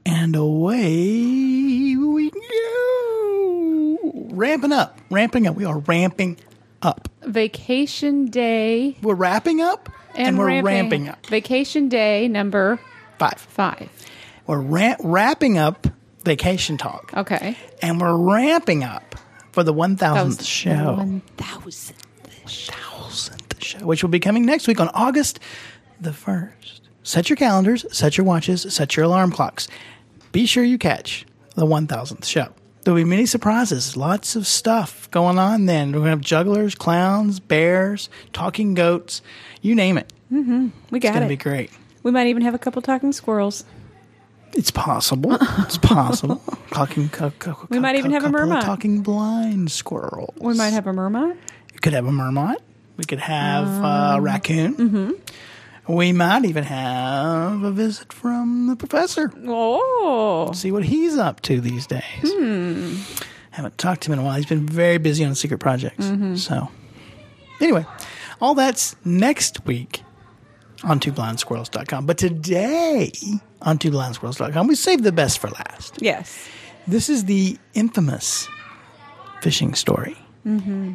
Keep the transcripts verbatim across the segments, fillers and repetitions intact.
And away we go. Ramping up. Ramping up. We are ramping up. Vacation day. We're wrapping up and, and we're ramping. ramping up. Vacation day number five. Five. We're ra- wrapping up vacation talk. Okay. And we're ramping up for the one thousandth show. one thousandth show. one thousandth show, which will be coming next week on August the first. Set your calendars, set your watches, set your alarm clocks. Be sure you catch the one thousandth show. There will be many surprises, lots of stuff going on then. We're going to have jugglers, clowns, bears, talking goats, you name it. Mm-hmm. We got it. It's going to be great. We might even have a couple talking squirrels. It's possible. It's possible. talking. Co- co- we might co- even have a mermaid. Talking blind squirrels. We might have a mermaid. You could have a mermaid. We could have um, a raccoon. Mm-hmm. We might even have a visit from the professor. Oh. See what he's up to these days. Hmm. Haven't talked to him in a while. He's been very busy on secret projects. Mm-hmm. So, anyway, all that's next week on two blind squirrels dot com. But today on two blind squirrels dot com, we saved the best for last. Yes. This is the infamous fishing story. Mm-hmm.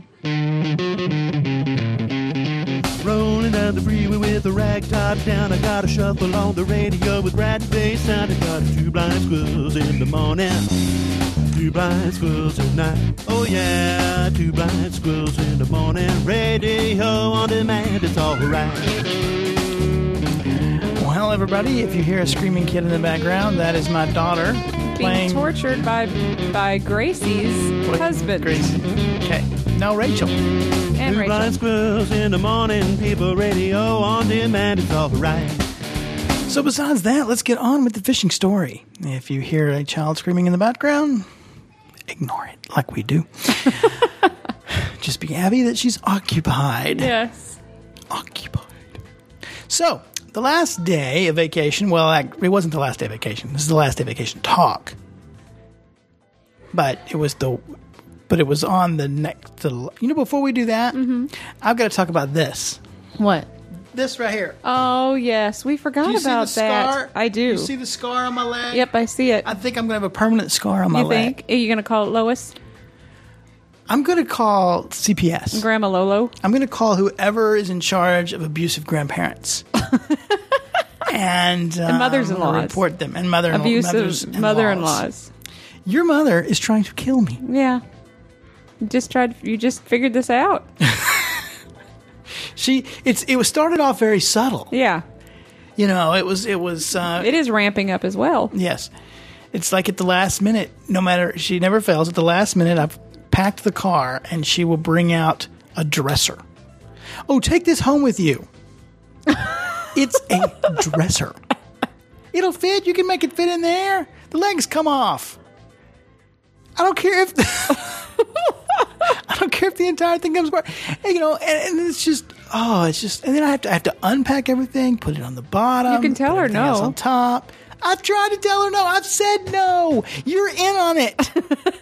Rolling down the freeway with a rag top down. I got a shuffle on the radio with rat bass sound. I got two blind squirrels in the morning, two blind squirrels at night. Oh yeah, two blind squirrels in the morning. Radio on demand, it's all right. Well, everybody, if you hear a screaming kid in the background, that is my daughter being playing tortured by by Gracie's Play, husband. Gracie. Okay. No, Rachel. And Two Rachel. blind squirrels in the morning, people radio on demand, it's all right. So besides that, let's get on with the fishing story. If you hear a child screaming in the background, ignore it like we do. Just be happy that she's occupied. Yes. Occupied. So, the last day of vacation, well, it wasn't the last day of vacation. This is the last day of vacation talk. But it was the... But it was on the next, the, you know, before we do that, mm-hmm. I've got to talk about this. What? This right here. Oh, yes. We forgot do you about see the that. Scar? I do. You see the scar on my leg? Yep, I see it. I think I'm going to have a permanent scar on my you leg. think? Are you going to call it Lois? I'm going to call C P S. Grandma Lolo? I'm going to call whoever is in charge of abusive grandparents. and, um, and mothers-in-laws. Report them. And mother abusive mothers-in-laws. mother-in-laws. Your mother is trying to kill me. Yeah. You just tried. You just figured this out. she, it's, it was started off very subtle. Yeah. You know, it was, it was. Uh, it is ramping up as well. Yes, it's like at the last minute. No matter, she never fails. At the last minute, I've packed the car, and she will bring out a dresser. Oh, take this home with you. It's a dresser. It'll fit. You can make it fit in there. The legs come off. I don't care if. The I don't care if the entire thing comes apart. And, you know, and, and it's just, oh, it's just, and then I have to, I have to unpack everything, put it on the bottom. You can tell her no. On top. I've tried to tell her no. I've said no. You're in on it.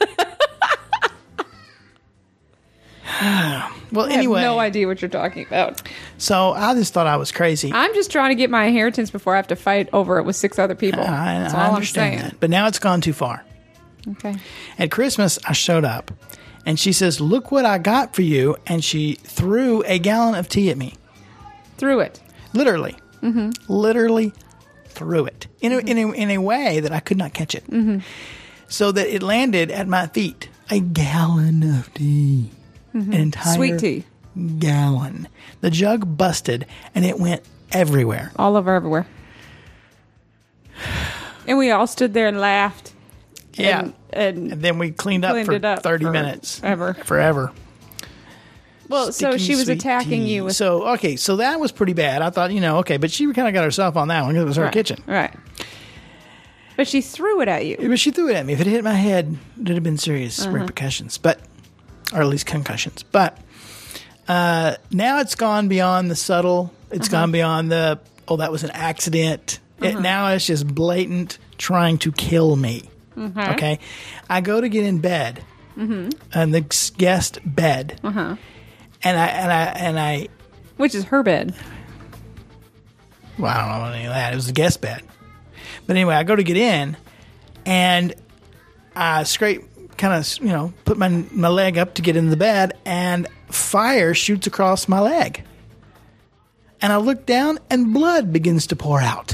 Well, I anyway. have no idea what you're talking about. So I just thought I was crazy. I'm just trying to get my inheritance before I have to fight over it with six other people. I, That's I all understand I'm saying. that. But now it's gone too far. Okay. At Christmas, I showed up, and she says, "Look what I got for you," and she threw a gallon of tea at me. Threw it. Literally. Mm-hmm. Literally threw it in a, mm-hmm. in, a, in a way that I could not catch it. Mm-hmm. So that it landed at my feet. A gallon of tea. Mm-hmm. An entire sweet tea. Gallon. The jug busted, and it went everywhere. All over everywhere. And we all stood there and laughed. Yeah. And, and, and then we cleaned up cleaned for it up thirty for minutes. Ever. Forever. Well, so Sticky, she was sweet attacking tea. you with... So, okay, so that was pretty bad. I thought, you know, okay, but she kind of got herself on that one because it was her right, kitchen. Right. But she threw it at you. But she threw it at me. If it hit my head, it would have been serious Uh-huh. repercussions, but, or at least concussions. But uh, now it's gone beyond the subtle. It's Uh-huh. gone beyond the, oh, that was an accident. Uh-huh. It, now it's just blatant trying to kill me. Uh-huh. Okay? I go to get in bed, Mm-hmm. in the guest bed, Uh-huh. and I, and I, and I, Which is her bed. well, I don't know any of that. It was a guest bed. But anyway, I go to get in, And I scrape, kind of, you know, put my my leg up to get into the bed, and fire shoots across my leg. And I look down, and blood begins to pour out.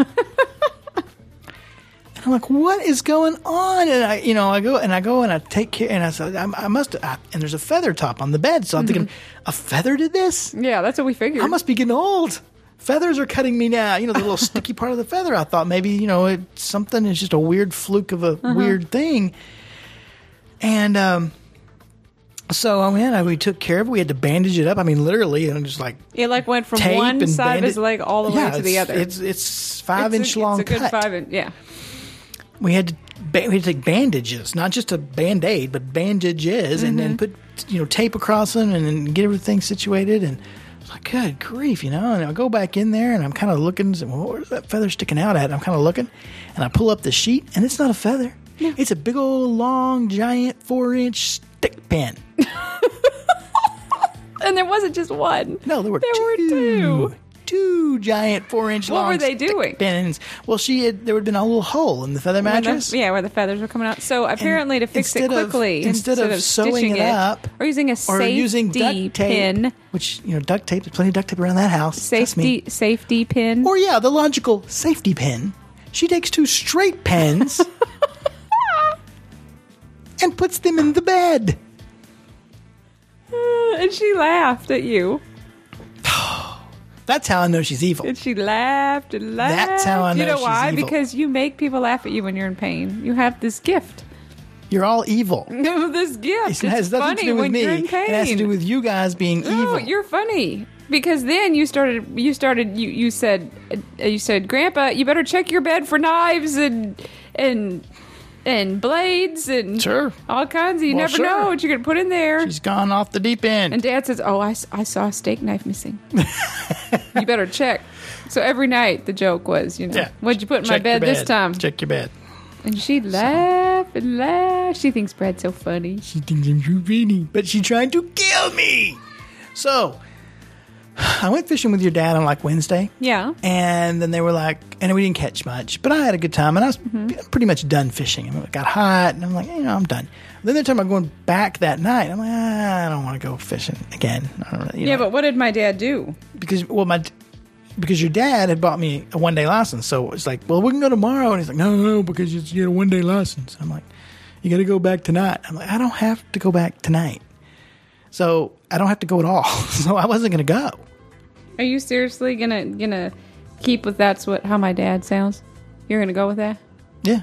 I'm like, what is going on? And I, you know, I go and I go and I take care, and I said, I, I must. I, and there's a feather top on the bed, so I'm mm-hmm. thinking, a feather did this? Yeah, that's what we figured. I must be getting old. Feathers are cutting me now. You know, the little sticky part of the feather. I thought maybe, you know, it, something is just a weird fluke of a uh-huh. weird thing. And um, so I mean, we took care of it. We had to bandage it up. I mean, literally, you know, just like it like went from one side of his leg all the yeah, way to the other. It's it's five it's inch a, long it's a good cut. Five inch, yeah. We had to we had to take bandages, not just a band-aid, but bandages, mm-hmm. and then put, you know, tape across them and then get everything situated. And I was like, good grief, you know. And I go back in there and I'm kind of looking, well, where's that feather sticking out at? And I'm kind of looking, and I pull up the sheet, and it's not a feather. Yeah. It's a big old long giant four inch stick pin. And there wasn't just one. No, there were there two. were two. Two giant four inch long What were they doing? Pins. Well, she had, there would have been a little hole in the feather mattress. The, yeah, where the feathers were coming out. So apparently, and to fix it instead quickly, of, instead, instead of, of sewing it up, or using a or safety using duct tape, pin, which, you know, duct tape. There's plenty of duct tape around that house. Safety safety pin, or yeah, the logical safety pin. She takes two straight pins and puts them in the bed. Uh, and she laughed at you. That's how I know she's evil. And she laughed and laughed. That's how I know You know she's why? evil. Because you make people laugh at you when you're in pain. You have this gift. You're all evil. This gift. It has it's nothing funny to do with when me. you're in pain. It has to do with you guys being no, evil. You're funny. Because then you started, you started, you, you said, uh, you said, Grandpa, you better check your bed for knives and, and, and blades and sure. all kinds of, you well, never sure. know what you're going to put in there. She's gone off the deep end. And Dad says, oh, I, I saw a steak knife missing. You better check. So every night the joke was, you know, yeah. what'd you put in check my bed, bed this time? Check your bed. And she'd laugh and laugh. She thinks Brad's so funny. She thinks I'm so funny. But she tried to kill me. So I went fishing with your dad on like Wednesday. Yeah. And then they were like, and we didn't catch much, but I had a good time. And I was mm-hmm. pretty much done fishing. I mean, it got hot, and I'm like, you know, I'm done. Then they're talking about going back that night. I'm like, ah, I don't want to go fishing again. I don't really, you yeah, know. but what did my dad do? Because, well, my... Because your dad had bought me a one-day license. So it's like, well, we can go tomorrow. And he's like, no, no, no, because you get a one-day license. I'm like, you got to go back tonight. I'm like, I don't have to go back tonight. So I don't have to go at all. So I wasn't going to go. Are you seriously going to gonna keep with that's what how my dad sounds? You're going to go with that? Yeah.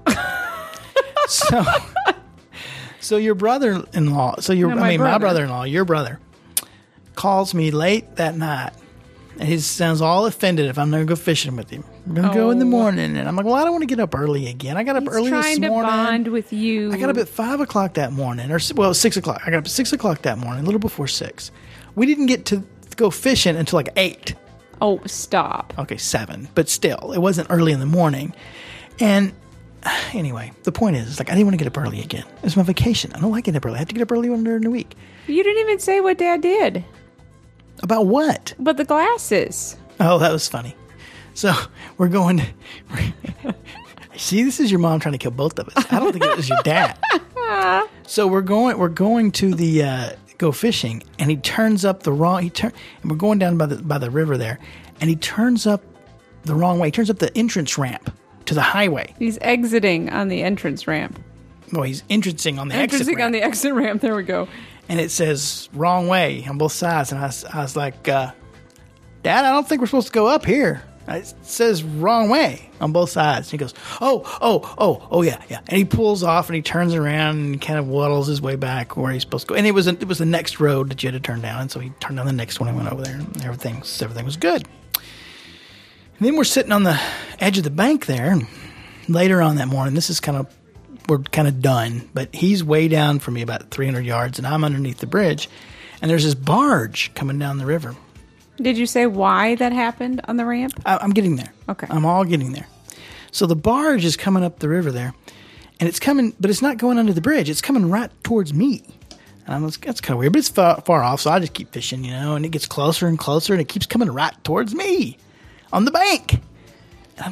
so so your brother-in-law, so your, no, I mean, brother. my brother-in-law, your brother, calls me late that night. And he sounds all offended if I'm going to go fishing with him. I'm going to oh. go in the morning. And I'm like, well, I don't want to get up early again. I got up He's early this morning. trying to bond with you. I got up at five o'clock that morning. Or, well, six o'clock. I got up at six o'clock that morning, a little before six. We didn't get to go fishing until like eight. Oh, stop. Okay, seven. But still, it wasn't early in the morning. And anyway, the point is, like, I didn't want to get up early again. It was my vacation. I don't like getting up early. I have to get up early one during the week. You didn't even say what Dad did. About what? But the glasses. Oh, that was funny. So we're going. We're, see, this is your mom trying to kill both of us. I don't think it was your dad. So we're going. We're going to the uh, go fishing, and he turns up the wrong. He turn, and we're going down by the by the river there, and he turns up the wrong way. He turns up the entrance ramp to the highway. He's exiting on the entrance ramp. Well, he's entrancing on the exit Entrancing ramp. on the exit ramp. There we go. And it says wrong way on both sides. And I, I was like, uh, Dad, I don't think we're supposed to go up here. It says wrong way on both sides. And he goes, oh, oh, oh, oh, yeah, yeah. And he pulls off and he turns around and kind of waddles his way back where he's supposed to go. And it was a, it was the next road that you had to turn down. And so he turned down the next one and went over there. And everything, everything was good. And then we're sitting on the edge of the bank there. And later on that morning, this is kind of, we're kind of done, but he's way down from me about three hundred yards, and I'm underneath the bridge, and there's this barge coming down the river. Did you say why that happened on the ramp? I, I'm getting there. Okay. I'm all getting there. So the barge is coming up the river there, and it's coming, but it's not going under the bridge. It's coming right towards me. And I'm like, that's kind of weird, but it's far, far off, so I just keep fishing, you know, and it gets closer and closer, and it keeps coming right towards me on the bank. And I'm like,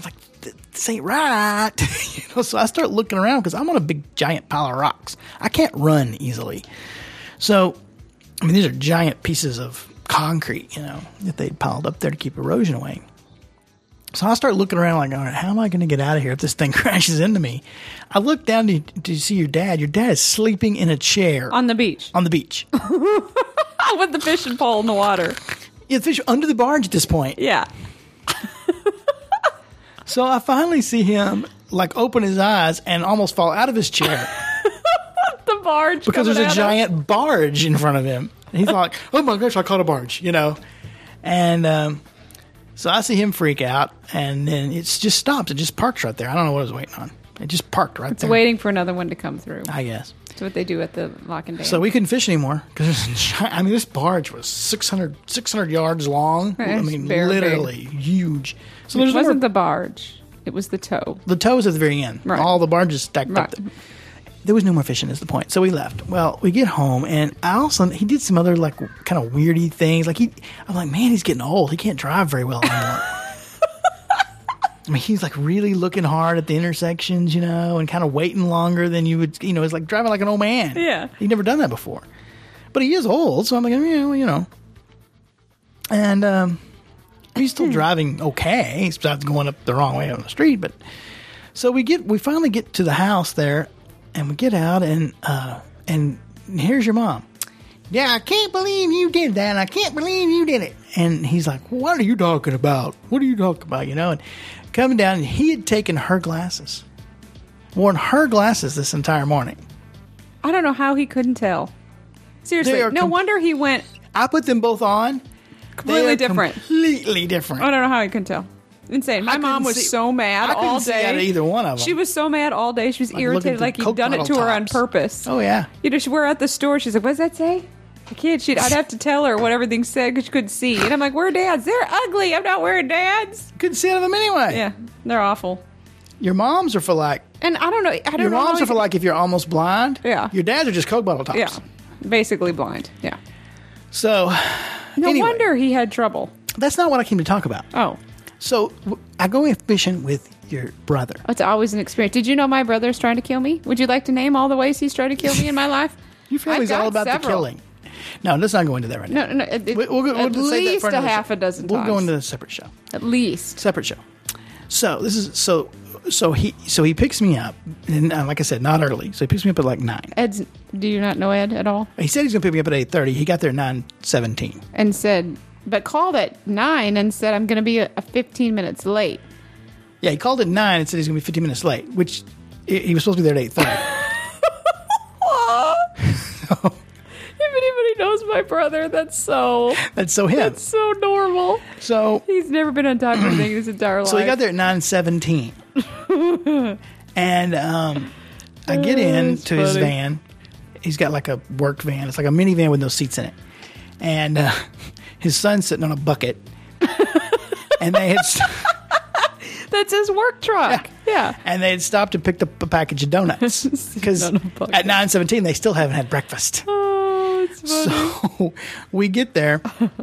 this ain't right. you know, so I start looking around because I'm on a big giant pile of rocks. I can't run easily. So, I mean, these are giant pieces of concrete, you know, that they'd piled up there to keep erosion away. So I start looking around like, all right, how am I going to get out of here if this thing crashes into me? I look down to, to see your dad. Your dad is sleeping in a chair. On the beach. On the beach. With the fishing pole in the water. Yeah, the fish are under the barge at this point. Yeah. So I finally see him, like, open his eyes and almost fall out of his chair. The barge. Because there's a at giant him. barge in front of him. And he's like, oh my gosh, I caught a barge, you know. And um, so I see him freak out, and then it just stops. It just parks right there. I don't know what I was waiting on. It just parked right It's there. waiting for another one to come through. I guess. That's what they do at the lock and dam. So we couldn't fish anymore. Because I mean, this barge was six hundred, six hundred yards long. I It's mean, very literally huge. So it there's wasn't no, the barge. It was the tow. the toes at the very end. Right. All the barges stacked Right. up there. There was no more fishing is the point. So we left. Well, we get home, and Allison, he did some other, like, kind of weirdy things. Like, he, I'm like, man, he's getting old. He can't drive very well anymore. I mean, he's, like, really looking hard at the intersections, you know, and kind of waiting longer than you would, you know, it's like driving like an old man. Yeah. He'd never done that before. But he is old, so I'm like, yeah, well, you know. And um, he's still driving okay, besides going up the wrong way on the street, but... So we get, we finally get to the house there, and we get out, and uh, and here's your mom. Yeah, I can't believe you did that. I can't believe you did it. And he's like, what are you talking about? What are you talking about? You know, and coming down, and he had taken her glasses, worn her glasses this entire morning. I don't know how he couldn't tell. Seriously, They are no com- wonder he went I put them both on. completely They are different. Completely different. I don't know how he couldn't tell. Insane. My I mom couldn't was see- so mad I couldn't all see day. out of either one of them. She was so mad all day. She was Like looking irritated, at like the he'd done it Coke to her on tops. purpose. Oh, yeah. You know, she, we're at the store. She's like, "What does that say?" I can't. She, I'd have to tell her what everything said because she couldn't see. And I'm like, "Wear Dads. They're ugly. I'm not wearing Dads." Couldn't see out of them anyway. Yeah, they're awful. Your moms are for like, And I don't know. I don't your know. how moms he- are for like if you're almost blind. Yeah. Your dads are just Coke bottle tops. Yeah, basically blind. Yeah. So, No anyway, wonder he had trouble. that's not what I came to talk about. Oh. So, w- I go fishing with your brother. It's always an experience. Did you know my brother's trying to kill me? Would you like to name all the ways he's trying to kill me in my life? Your family's I've got all about several. the killing. No, let's not go into that right now. No, no. It, We- We'll, go- at we'll save that least for a another half show. a dozen We'll times. go into a separate show. At least. Separate show. So this is so so he so he picks me up, and uh, like I said, not early. So he picks me up at like nine. Ed's. Do you not know Ed at all? He said he's gonna pick me up at eight thirty. He got there at nine seventeen. And said, but called at nine and said I'm going to be a, a fifteen minutes late. Yeah, he called at nine and said he's gonna be fifteen minutes late, which he he was supposed to be there at eight thirty. If anybody knows my brother, that's so That's so him. that's so normal. So He's never been on top of anything his entire life. So he got there at nine seventeen, and um, I get in that's to his funny. van. He's got like a work van. It's like a minivan with no seats in it, and uh, his son's sitting on a bucket. and they had st- That's his work truck. Yeah. and they had stopped and picked up a package of donuts because on a bucket. at nine seventeen they still haven't had breakfast. Oh, it's funny. So we get there,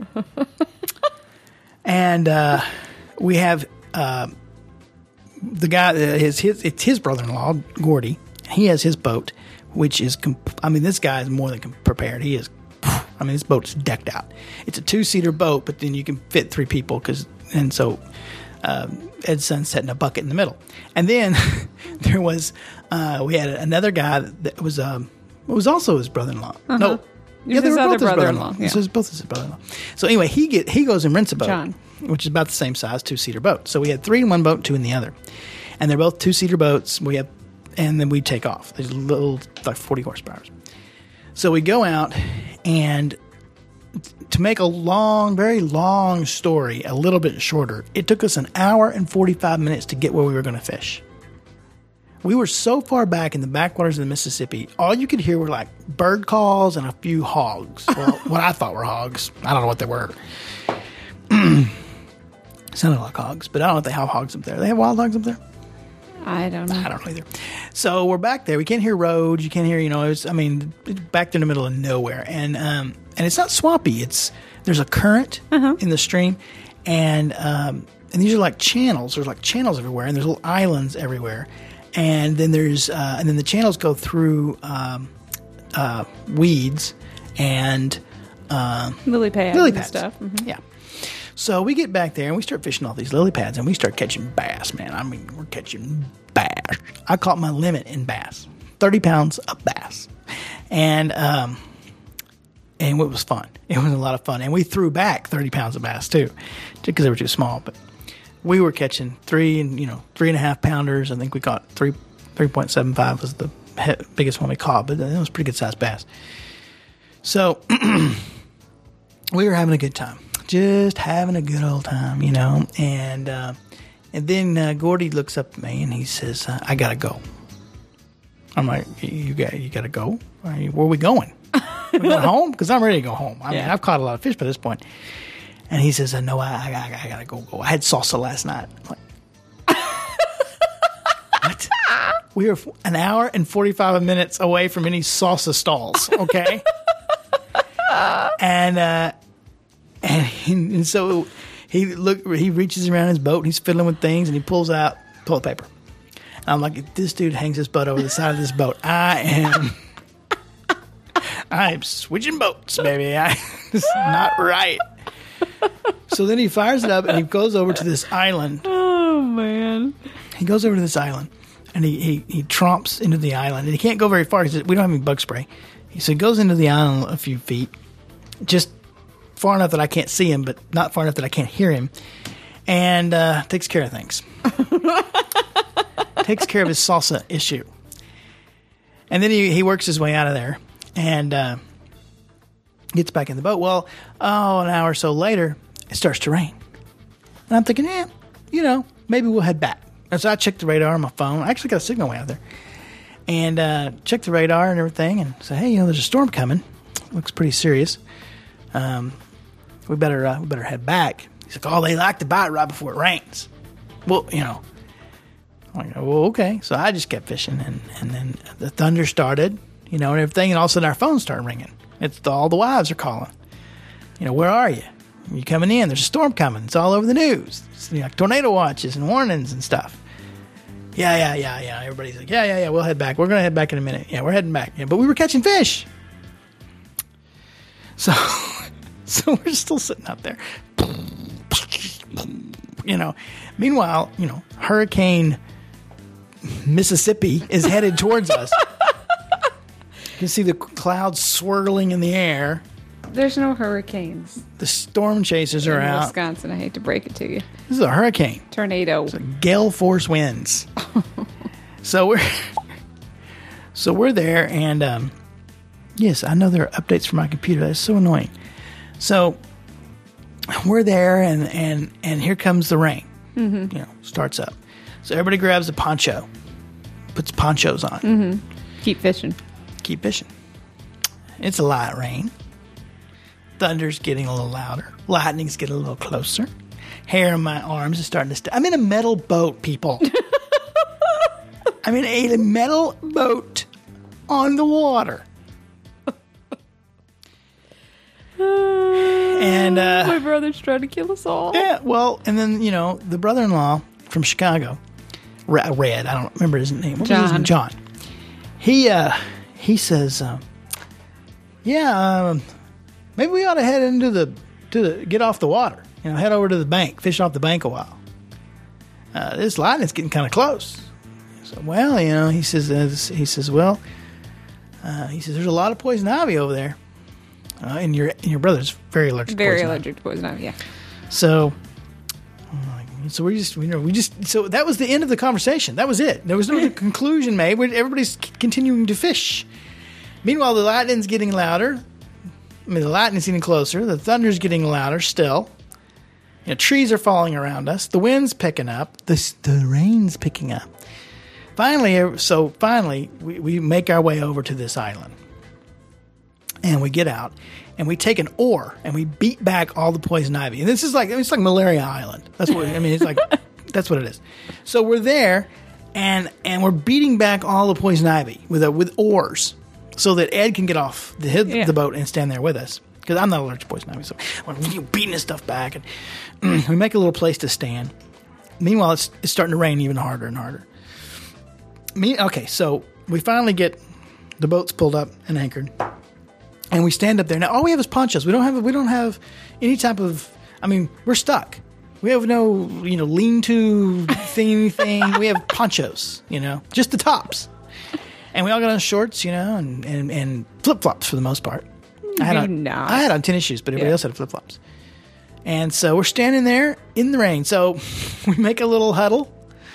and uh, we have uh, the guy. Uh, his his it's his brother-in-law, Gordy. He has his boat, which is. Comp- I mean, this guy is more than com- prepared. He is. I mean, this boat's decked out. It's a two-seater boat, but then you can fit three people because, and so. Um, Ed's son sat in a bucket in the middle, and then there was uh, we had another guy that was um, was also his brother-in-law. Uh-huh. No, It yeah, was they his were other both his brother-in-law, brother-in-law. yeah. So it's both his brother-in-law. So anyway, he get he goes and rents a boat, John. which is about the same size, two-seater boat. So we had three in one boat, two in the other, and they're both two-seater boats. We have, and then we take off. There's little like forty horsepower. So we go out and. To make a long, very long story a little bit shorter, it took us an hour and forty-five minutes to get where we were going to fish. We were so far back in the backwaters of the Mississippi, all you could hear were like bird calls and a few hogs. Well, what I thought were hogs. I don't know what they were. Sounded like hogs, but I don't know if they have hogs up there. They have wild hogs up there? I don't know. I don't know either. So we're back there. We can't hear roads. You can't hear, you know, it's, I mean, it's back there in the middle of nowhere. And um, and it's not swampy. It's there's a current Uh-huh. in the stream, and um, and these are like channels. There's like channels everywhere, and there's little islands everywhere. And then there's uh, and then the channels go through um, uh, weeds and uh, lily pads, lily and pads stuff. Mm-hmm. Yeah. So we get back there and we start fishing all these lily pads, and we start catching bass. Man, I mean, we're catching bass. I caught my limit in bass, thirty pounds of bass, and um, and it was fun. It was a lot of fun, and we threw back thirty pounds of bass too, just because they were too small, but. We were catching three and you know three and a half pounders. I think we caught three three point seven five was the he- biggest one we caught, but it was a pretty good sized bass. So we were having a good time, just having a good old time, you know. And uh, and then uh, Gordy looks up at me and he says, uh, "I gotta go." I'm like, "You got you gotta go? Where are we going? We going home? Because I'm ready to go home. I Yeah. mean, I've caught a lot of fish by this point." And he says, "No, I, I, I gotta go. Go. I had salsa last night." I'm like, what? We were an hour and forty-five minutes away from any salsa stalls. Okay, and uh, and, he, and so he look. He reaches around his boat. And he's fiddling with things, and he pulls out toilet paper. And I'm like, if this dude hangs his butt over the side of this boat, I am. I'm switching boats, baby. I, this is not right. So then he fires it up and he goes over to this island. Oh man! He goes over to this island and he, he, he tromps into the island and he can't go very far because we don't have any bug spray. So he goes into the island a few feet, just far enough that I can't see him, but not far enough that I can't hear him, and uh, takes care of things. Takes care of his salsa issue. And then he, he works his way out of there and uh, gets back in the boat. Well, oh, an hour or so later, it starts to rain. And I'm thinking, yeah, you know, maybe we'll head back. And so I checked the radar on my phone. I actually got a signal way out there. And uh, checked the radar and everything and said, hey, you know, there's a storm coming. Looks pretty serious. Um, we better uh, we better head back. He's like, oh, they like to bite right before it rains. Well, you know. I'm like, well, okay. So I just kept fishing. And, and then the thunder started, you know, and everything. And all of a sudden our phones started ringing. It's the, all the wives are calling. You know, where are you? You coming in? There's a storm coming. It's all over the news. It's, you know, tornado watches and warnings and stuff. Yeah, yeah, yeah, yeah. Everybody's like, yeah, yeah, yeah. We'll head back. We're gonna head back in a minute. Yeah, we're heading back. Yeah, but we were catching fish. So, so we're still sitting out there. You know. Meanwhile, you know, Hurricane Mississippi is headed towards us. You can see the clouds swirling in the air. There's no hurricanes The storm chasers are in out. Wisconsin. I hate to break it to you. This is a hurricane. Tornado. Gale force winds. so we're so we're there, and um, yes, I know there are updates for my computer. That's so annoying. So we're there, and and and here comes the rain. Mm-hmm. You know, starts up. So everybody grabs a poncho, puts ponchos on. Mm-hmm. Keep fishing. Keep fishing. It's a light rain. Thunder's getting a little louder. Lightning's getting a little closer. Hair on my arms is starting to st- I'm in a metal boat, people. I'm in a metal boat on the water. and, uh... My brother's trying to kill us all. Yeah, well, and then, you know, the brother-in-law from Chicago, Red, I don't remember his name. What John. Was his name? John. He, uh, he says, um, yeah, um... maybe we ought to head into the, to the, get off the water. You know, head over to the bank, fish off the bank a while. Uh, this lightning's getting kind of close. So, well, you know, he says, uh, he says, well, uh, he says, there's a lot of poison ivy over there. Uh, and your and your brother's very allergic to Very poison allergic to poison ivy, yeah. ivy. So, so we just, you know, we just, so that was the end of the conversation. That was it. There was no conclusion made. We, everybody's c- continuing to fish. Meanwhile, the lightning's getting louder. I mean, the lightning's getting closer. The thunder's getting louder still. You know, trees are falling around us. The wind's picking up. The, the rain's picking up. Finally, so finally, we, we make our way over to this island. And we get out, and we take an oar, and we beat back all the poison ivy. And this is like, it's like Malaria Island. That's what, I mean, it's like, that's what it is. So we're there, and and we're beating back all the poison ivy with a, with oars, so that Ed can get off the, Yeah. the boat and stand there with us. because I'm not allergic to poison ivy. So I'm beating this stuff back, and mm, we make a little place to stand. Meanwhile, it's, it's starting to rain even harder and harder. Me, okay, so we finally get the boats pulled up and anchored, and we stand up there. Now all we have is ponchos. We don't have we don't have any type of. I mean, we're stuck. We have no you know lean-to thing thing. We have ponchos, you know, just the tops, and we all got on shorts, you know, and and, and flip flops for the most part. I had Do on, not. I had on tennis shoes, but everybody Yeah. else had flip flops. And so we're standing there in the rain. So we make a little huddle.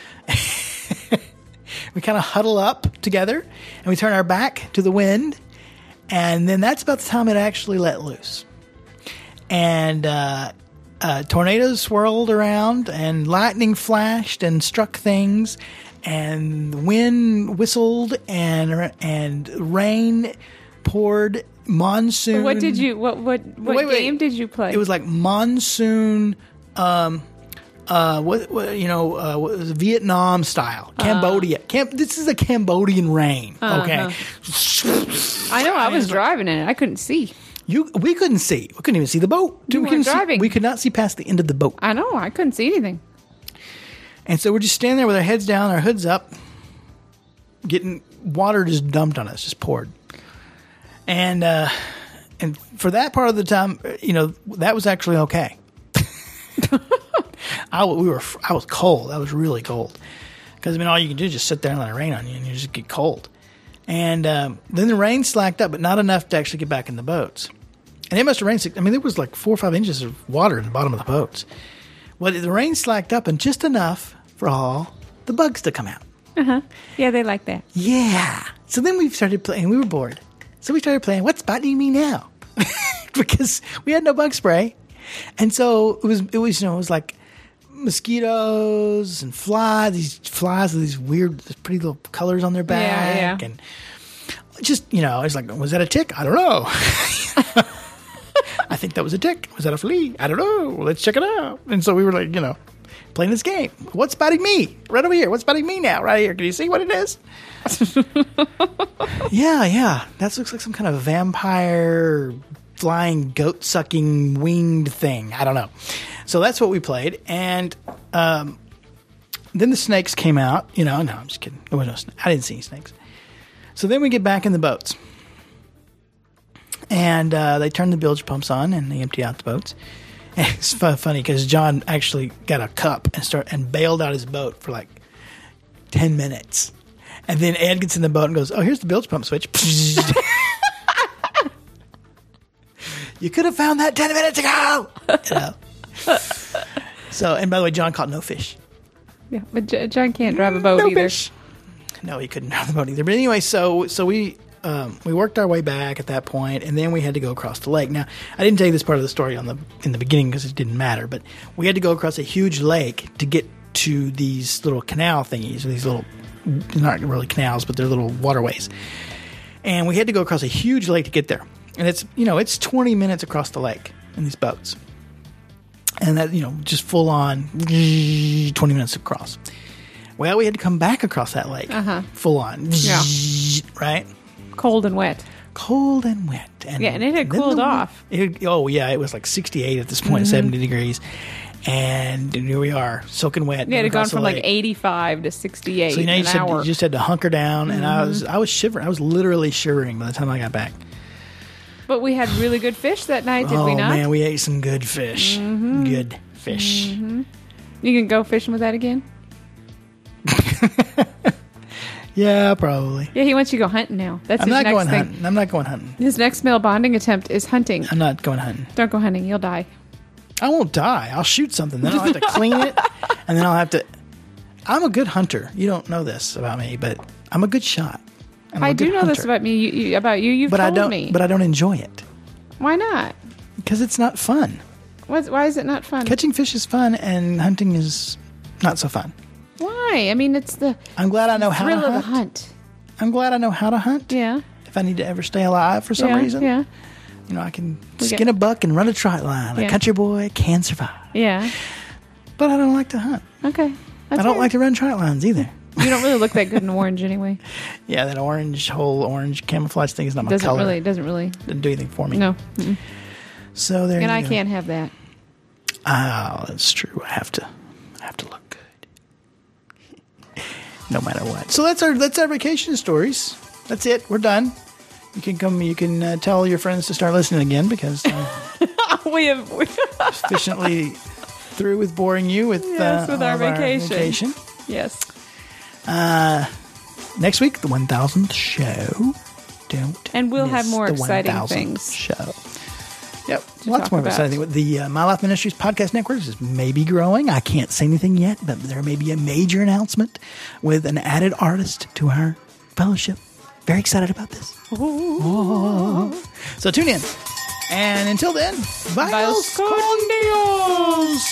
We kind of huddle up together, and we turn our back to the wind. And then that's about the time it actually let loose. And uh, uh, tornadoes swirled around, and lightning flashed and struck things, and the wind whistled, and and rain poured. Monsoon. What did you? What what what Wait, wait. game did you play? It was like monsoon, um, uh, what, what you know, uh, what was it, Vietnam style, Cambodia. Cam- this is a Cambodian rain. Okay, I know. I was driving in it. I couldn't see. you we couldn't see. We couldn't even see the boat. You we weren't couldn't see- driving. we could not see past the end of the boat. I know. I couldn't see anything. And so we're just standing there with our heads down, our hoods up, getting water just dumped on us, just poured. And uh, and for that part of the time, you know, that was actually okay. I we were I was cold. I was really cold because I mean all you can do is just sit there and let it rain on you, and you just get cold. And um, then the rain slacked up, but not enough to actually get back in the boats. And it must have rained. six- I mean, there was like four or five inches of water in the bottom of the boats. Well, the rain slacked up, and just enough for all the bugs to come out. Yeah, they like that. Yeah. So then we started playing. We were bored. So we started playing, what's biting me now? Because we had no bug spray. And so it was, it was, you know, it was like mosquitoes and flies, these flies with these weird, pretty little colors on their back. Yeah, yeah. And just, you know, it's like, was that a tick? I don't know. I think that was a tick. Was that a flea? I don't know. Well, let's check it out. And so we were like, you know, playing this game. What's biting me? Right over here. What's biting me now? Right here. Can you see what it is? yeah, yeah. That looks like some kind of vampire flying goat sucking winged thing. I don't know. So that's what we played. And um, then the snakes came out. You know, no, I'm just kidding. There was no snake. I didn't see any snakes. So then we get back in the boats. And uh, they turn the bilge pumps on and they empty out the boats. And it's fu- funny because John actually got a cup and start and bailed out his boat for like ten minutes. And then Ed gets in the boat and goes, oh, here's the bilge pump switch. You could have found that ten minutes ago. You know? So, and by the way, John caught no fish. Yeah, but J- John can't drive a boat no either. Fish. No, he couldn't drive the boat either. But anyway, so so we um, we worked our way back at that point, and then we had to go across the lake. Now, I didn't tell you this part of the story on the in the beginning because it didn't matter, but we had to go across a huge lake to get to these little canal thingies, or these little, not really canals, but they're little waterways. And we had to go across a huge lake to get there. And it's, you know, it's twenty minutes across the lake in these boats. And that, you know, just full on twenty minutes across. Well, we had to come back across that lake. Uh-huh. Full on. Yeah. Right? Cold and wet. Cold and wet. And Yeah, and it had then cooled the- off. It, oh, yeah, it was like sixty-eight at this point, Mm-hmm. seventy degrees. And here we are, soaking wet. Yeah, it had gone across the from like lake. eighty-five to sixty-eight So you know, in you an just, had, hour. you just had to hunker down, and I was I was shivering. I was literally shivering by the time I got back. But we had really good fish that night, did oh we not? Mm-hmm. man, we ate some good fish. Good fish. You can go fishing with that again? Yeah, probably. Yeah, he wants you to go hunting now. That's I'm his not next going thing. hunting. I'm not going hunting. His next male bonding attempt is hunting. I'm not going hunting. Don't go hunting, you'll die. I won't die. I'll shoot something. Then I'll have to clean it, and then I'll have to. I'm a good hunter. You don't know this about me, but I'm a good shot. and I'm I a do good know hunter. this about me. You, you, about you. You've but told I don't. me. But I don't enjoy it Why not? because it's not fun. What's, why is it not fun? Catching fish is fun, and hunting is not so fun. Why? I mean, it's the I'm glad I know how to thrill of hunt. the hunt. I'm glad I know how to hunt. Yeah. If I need to ever stay alive for some yeah, reason, Yeah. you know, I can We skin get- a buck and run a trot line. A Yeah. country boy can survive. Yeah. But I don't like to hunt. Okay. That's I don't fair. like to run trot lines either. You don't really look that good in orange anyway. Yeah, that orange whole orange camouflage thing is not my Doesn't color. really. Doesn't really. Doesn't do anything for me. No. Mm-mm. So there And you I go. can't have that. Oh, that's true. I have to, I have to look good, no matter what. So that's our that's our vacation stories. That's it. We're done. You can come. You can uh, tell your friends to start listening again because uh, we have we, efficiently through with boring you with, Yes, uh, with all our of vacation. vacation. yes. Next week, the one thousandth show. Don't And we'll have miss more the exciting one thousandth things Show. Yep, to lots talk more of about. exciting things. The uh, My Life Ministries podcast network is maybe growing. I can't say anything yet, but there may be a major announcement with an added artist to our fellowship. Very excited about this. Oh. So tune in. And until then, bye. Bios con Dios.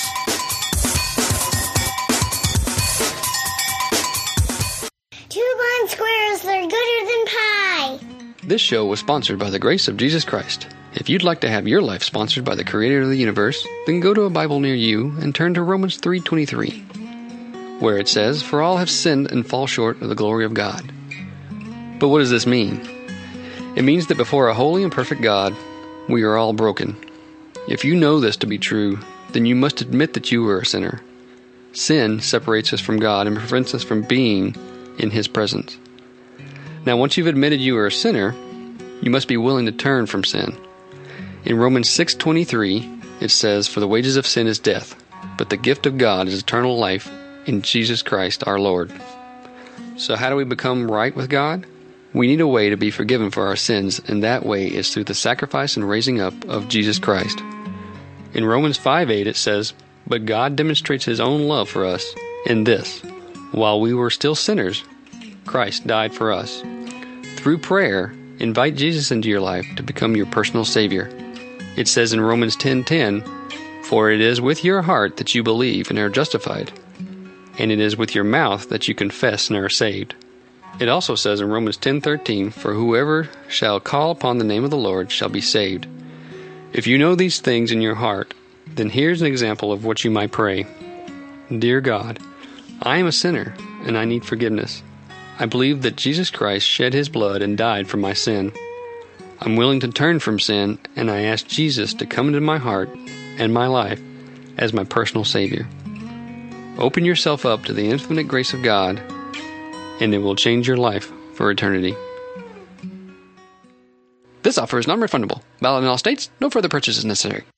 Two blind squirrels, they're gooder than pie. This show was sponsored by the grace of Jesus Christ. If you'd like to have your life sponsored by the Creator of the universe, then go to a Bible near you and turn to Romans three twenty-three, where it says, "For all have sinned and fall short of the glory of God." But what does this mean? It means that before a holy and perfect God, we are all broken. If you know this to be true, then you must admit that you are a sinner. Sin separates us from God and prevents us from being in His presence. Now, once you've admitted you are a sinner, you must be willing to turn from sin. In Romans six twenty-three, it says, "For the wages of sin is death, but the gift of God is eternal life in Jesus Christ our Lord." So how do we become right with God? We need a way to be forgiven for our sins, and that way is through the sacrifice and raising up of Jesus Christ. In Romans five eight it says, "But God demonstrates His own love for us in this: while we were still sinners, Christ died for us." Through prayer, invite Jesus into your life to become your personal Savior. It says in Romans ten ten, "For it is with your heart that you believe and are justified, and it is with your mouth that you confess and are saved." It also says in Romans ten thirteen, "For whoever shall call upon the name of the Lord shall be saved." If you know these things in your heart, then here's an example of what you might pray. Dear God, I am a sinner, and I need forgiveness. I believe that Jesus Christ shed His blood and died for my sin. I'm willing to turn from sin, and I ask Jesus to come into my heart and my life as my personal Savior. Open yourself up to the infinite grace of God, and it will change your life for eternity. This offer is non-refundable. Valid in all states. No further purchase is necessary.